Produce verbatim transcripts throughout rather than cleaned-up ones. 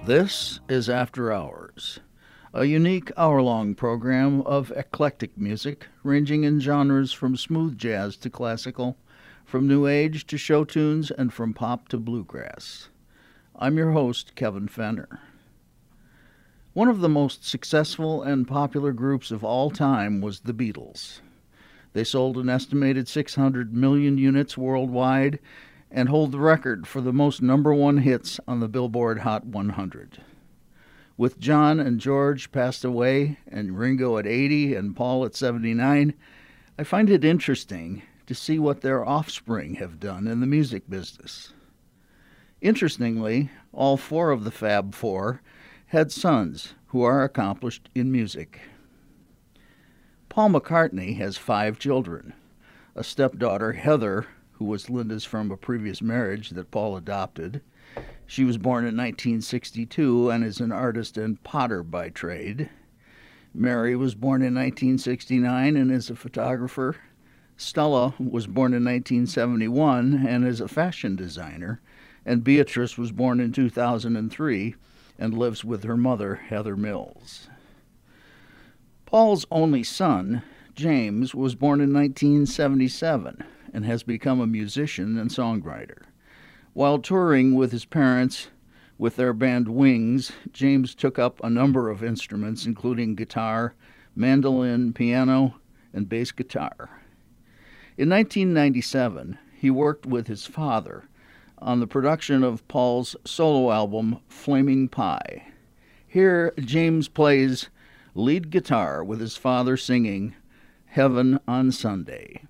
This is After Hours, a unique hour-long program of eclectic music ranging in genres from smooth jazz to classical, from new age to show tunes, and from pop to bluegrass. I'm your host, Kevin Fenner. One of the most successful and popular groups of all time was the Beatles. They sold an estimated six hundred million units worldwide and hold the record for the most number one hits on the Billboard Hot one hundred. With John and George passed away, and Ringo at eighty and Paul at seventy-nine, I find it interesting to see what their offspring have done in the music business. Interestingly, all four of the Fab Four had sons who are accomplished in music. Paul McCartney has five children, a stepdaughter, Heather, who was Linda's from a previous marriage that Paul adopted. She was born in nineteen sixty-two and is an artist and potter by trade. Mary was born in nineteen sixty-nine and is a photographer. Stella was born in nineteen seventy-one and is a fashion designer. And Beatrice was born in two thousand three and lives with her mother, Heather Mills. Paul's only son, James, was born in nineteen seventy-seven and has become a musician and songwriter. While touring with his parents with their band Wings, James took up a number of instruments, including guitar, mandolin, piano, and bass guitar. In nineteen ninety-seven, he worked with his father on the production of Paul's solo album, Flaming Pie. Here, James plays lead guitar with his father singing Heaven on Sunday.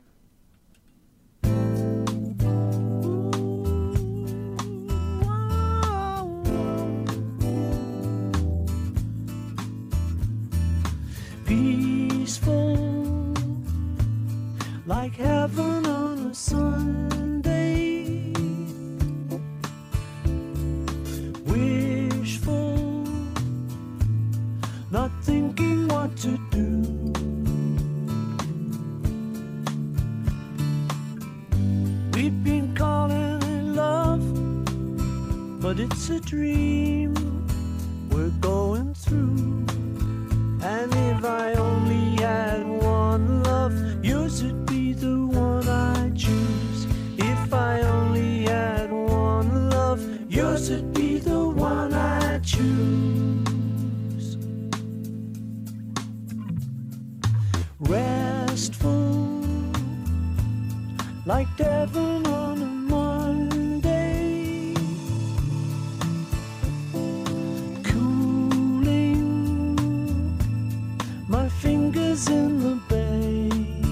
Peaceful, like heaven on a Sunday. Wishful, not thinking what to do. We've been calling it love, but it's a dream we're going through. And if I only had one love, yours would be the one I choose. If I only had one love, yours would be the one I choose. Restful, like heaven on a Monday. My fingers in the bay.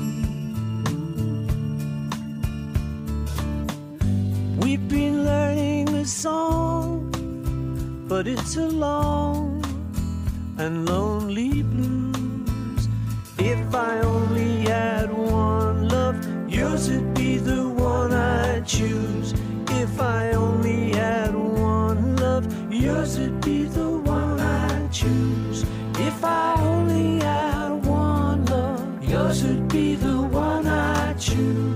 We've been learning a song, but it's a long and lonely blues. If I only had one love, yours would be the one I choose. If I only had one love, yours would be the one I choose. If I only had one love, yours would be the one I choose.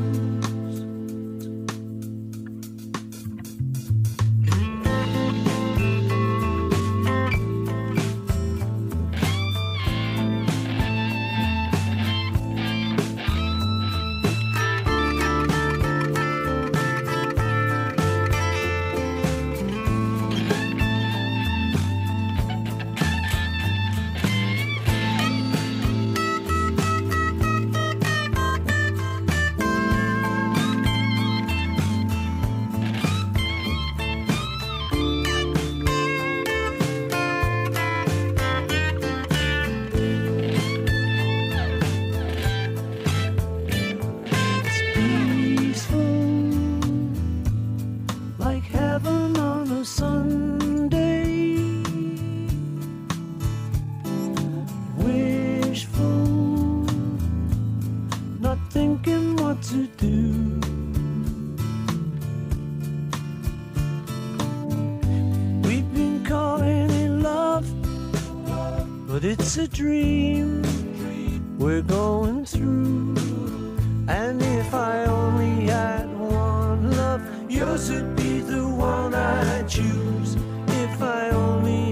But it's a dream we're going through. And if I only had one love, yours would be the one I choose. If I only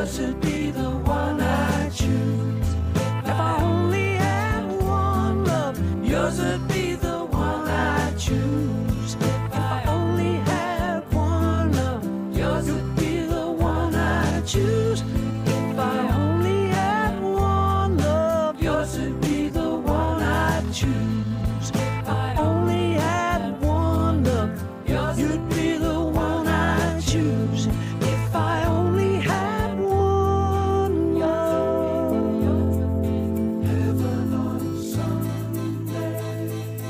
yours would be the one I choose. If I only had one love, yours would be the one I choose. If I only had one love, yours would be the one I choose. If I only had one love, yours would be the one I choose. If I only had one love, yours would be the one I choose. If I only had one love, heaven on Sunday.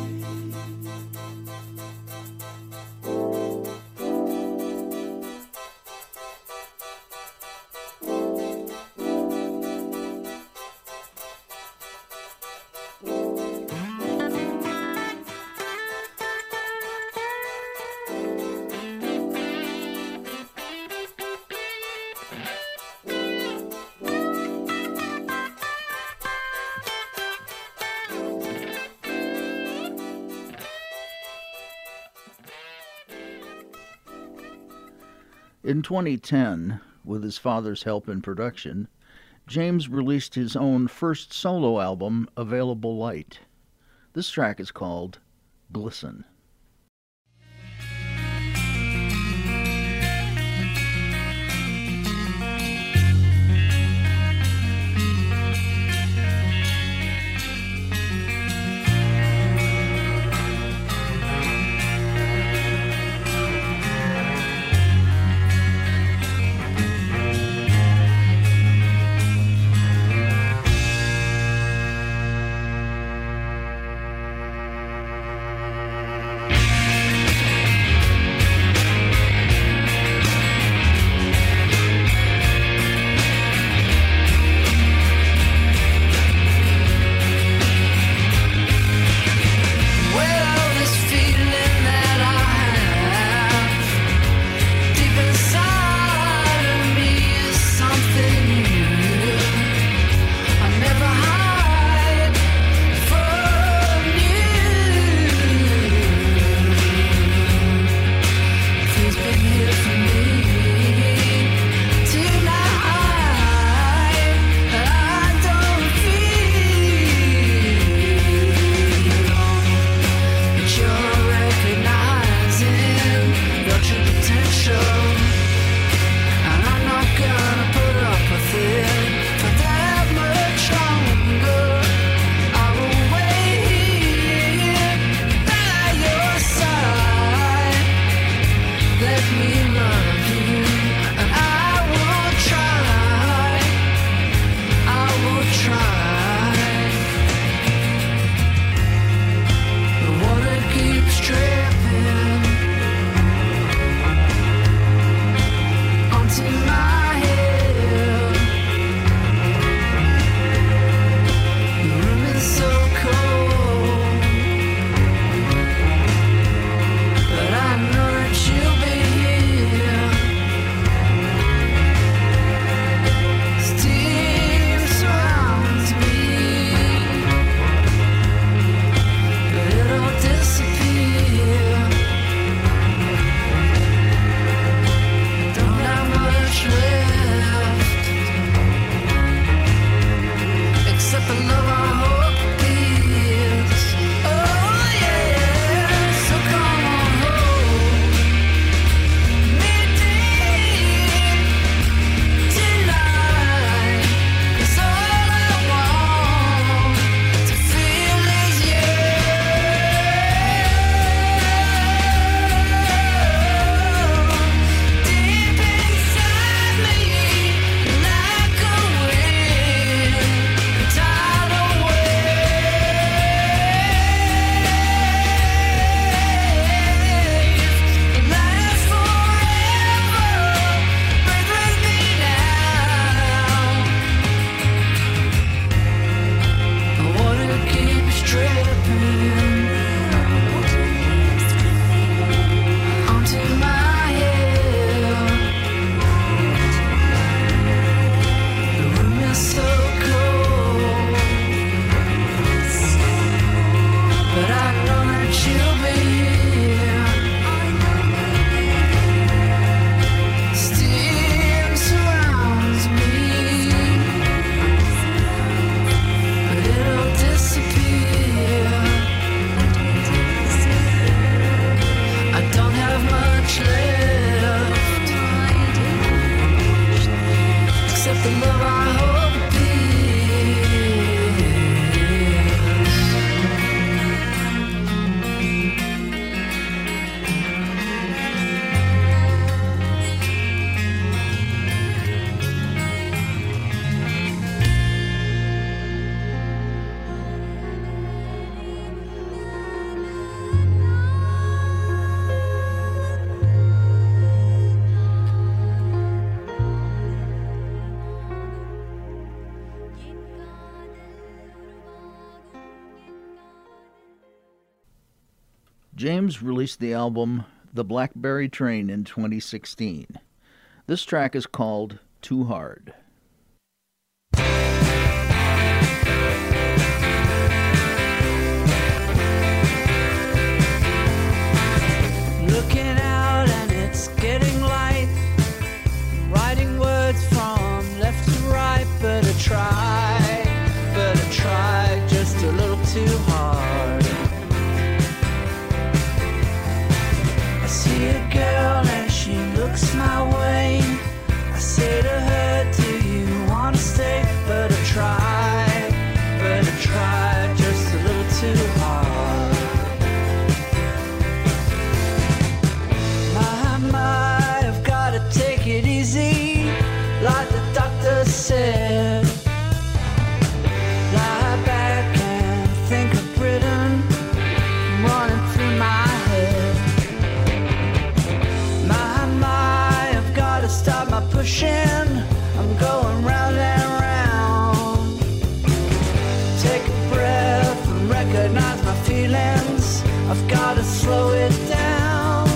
In twenty ten, with his father's help in production, James released his own first solo album, Available Light. This track is called Glisten. the love I hope James released the album The Blackberry Train in twenty sixteen. This track is called Too Hard. looking out and it's getting light. I'm writing words from left to right, but I try, but I try just a little too hard. I see a girl and she looks my way. I say to her, do you want to stay? But I try, but I try just a little too hard. My, my, I've got to take it easy, like the doctor said. Lie back and think of Britain running through my head. My, my, I've got to stop my pushing. I'm going round and round. Take a breath and recognize my feelings. I've got to slow it down.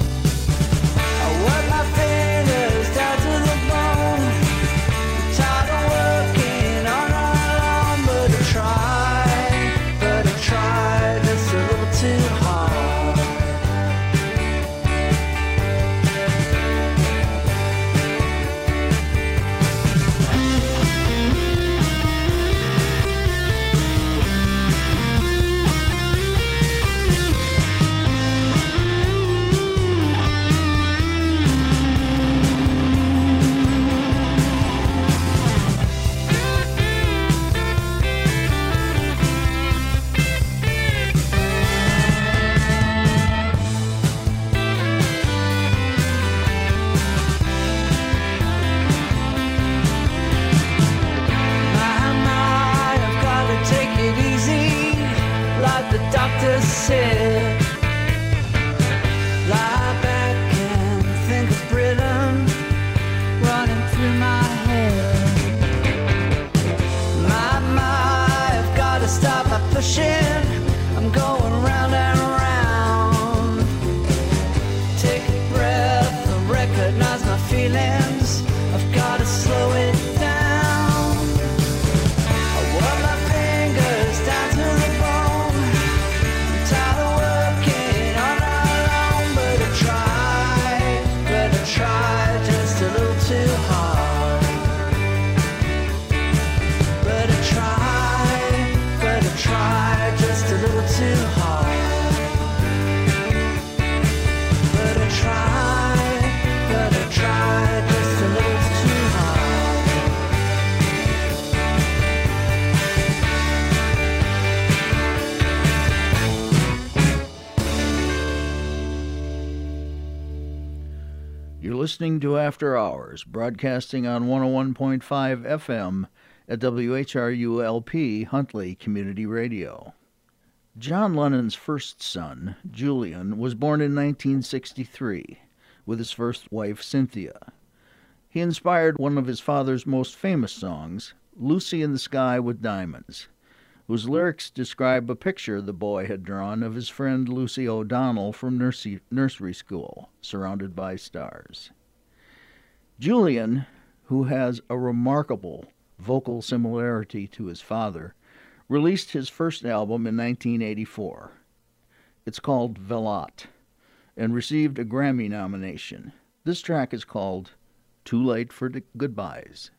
I work my fingers down to the bone. I'm tired of working on all alone, but I try, but I try just a little too hard. My, my, I've got to take it easy, like the doctor said. Lie back and think of Britain running through my head. My, my, I've got to stop my pushing. I'm going round and round. Take a breath and recognize my feelings. I've got to slow it down. I work my fingers down to the bone. I'm tired of working on all alone, but I try, but I try just a little too hard. But I try, but I try just a little too hard. But I try, but I try just a little too hard. You're listening to After Hours, broadcasting on one oh one point five F M at W H R U L P Huntley Community Radio. John Lennon's first son, Julian, was born in nineteen sixty-three with his first wife, Cynthia. He inspired one of his father's most famous songs, Lucy in the Sky with Diamonds, whose lyrics describe a picture the boy had drawn of his friend Lucy O'Donnell from nursery, nursery school, surrounded by stars. Julian, who has a remarkable vocal similarity to his father, released his first album in nineteen eighty-four. It's called Velotte, and received a Grammy nomination. This track is called Too Late for the Goodbyes.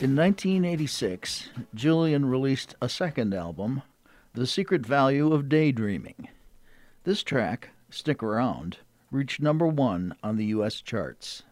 In nineteen eighty-six, Jillian released a second album, The Secret Value of Daydreaming. This track, Stick Around, reached number one on the U S charts.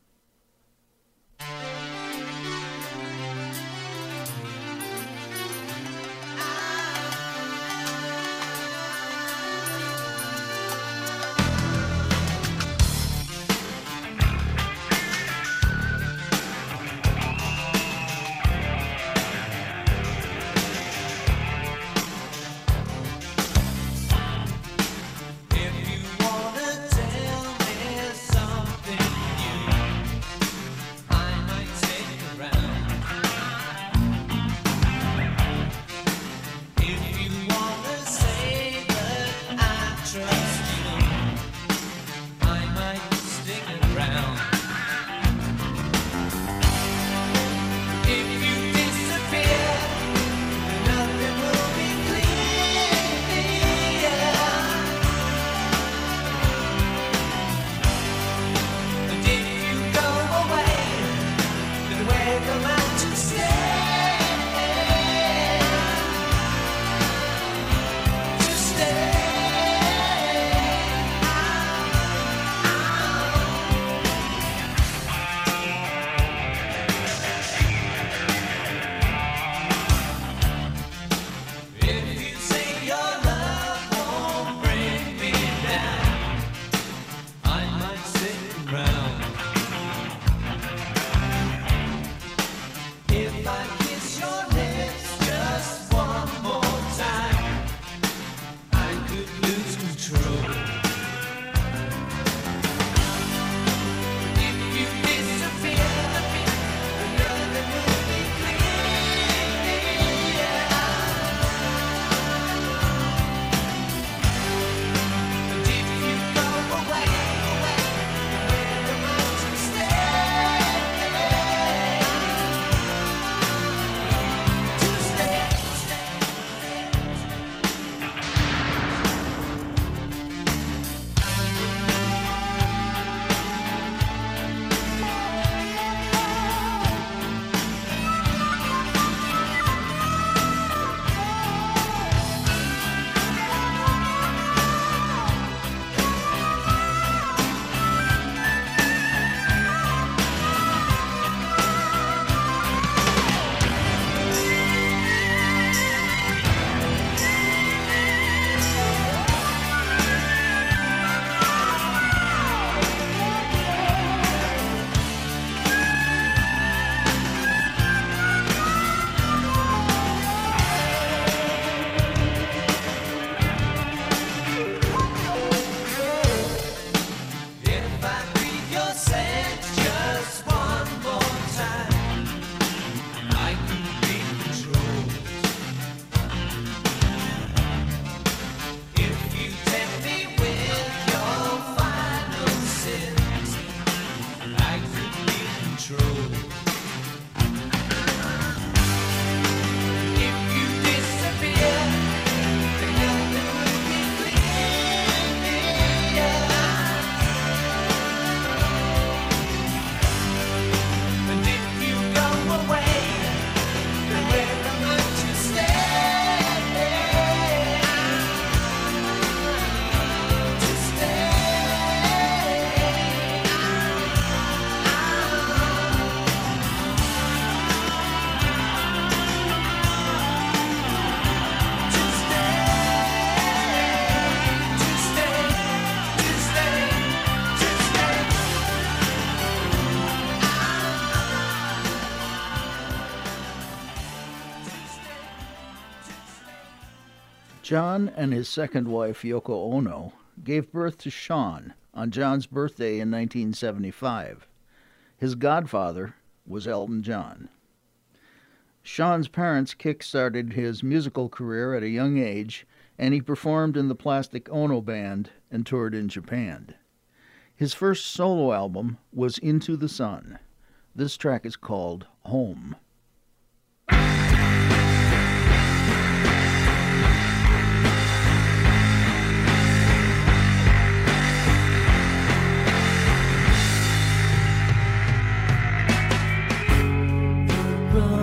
John and his second wife, Yoko Ono, gave birth to Sean on John's birthday in nineteen seventy-five. His godfather was Elton John. Sean's parents kick-started his musical career at a young age, and he performed in the Plastic Ono Band and toured in Japan. His first solo album was Into the Sun. This track is called Home. Run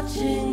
watching